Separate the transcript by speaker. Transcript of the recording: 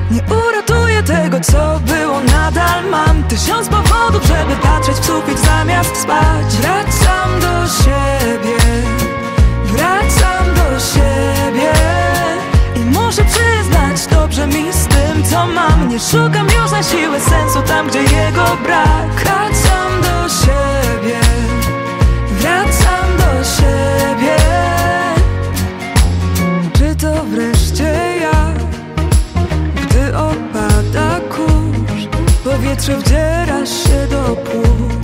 Speaker 1: Nie uratuję tego, co było, nadal mam 1000 powodów, żeby patrzeć w sufit zamiast spać. Wracam do siebie, wracam do siebie i muszę przyznać, dobrze mi z tym, co mam. Nie szukam już na siłę sensu tam, gdzie jego brak. Wracam do siebie, wracam do siebie. Czy to wreszcie ja, gdy opada kurz, powietrze w dzień